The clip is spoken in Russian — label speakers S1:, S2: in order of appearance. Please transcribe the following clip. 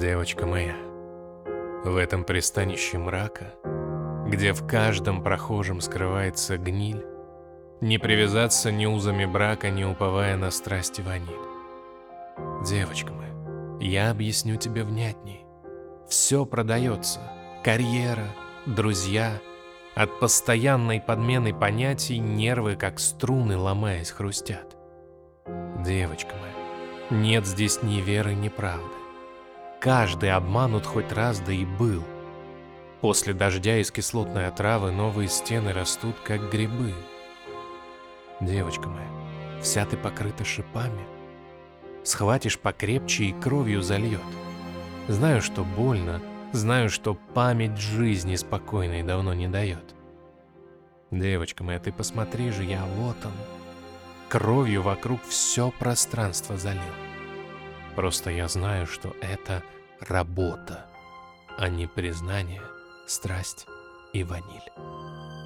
S1: Девочка моя, в этом пристанище мрака, где в каждом прохожем скрывается гниль, не привязаться ни узами брака, не уповая на страсти ваниль. Девочка моя, я объясню тебе внятней. Все продается: карьера, друзья. От постоянной подмены понятий нервы, как струны, ломаясь, хрустят. Девочка моя, нет здесь ни веры, ни правды. Каждый обманут хоть раз, да и был. После дождя из кислотной отравы новые стены растут, как грибы. Девочка моя, вся ты покрыта шипами. Схватишь покрепче и кровью зальет. Знаю, что больно, знаю, что память жизни спокойной давно не дает. Девочка моя, ты посмотри же, я вот он. Кровью вокруг все пространство залил. Просто я знаю, что это работа, а не признание, страсть и ваниль.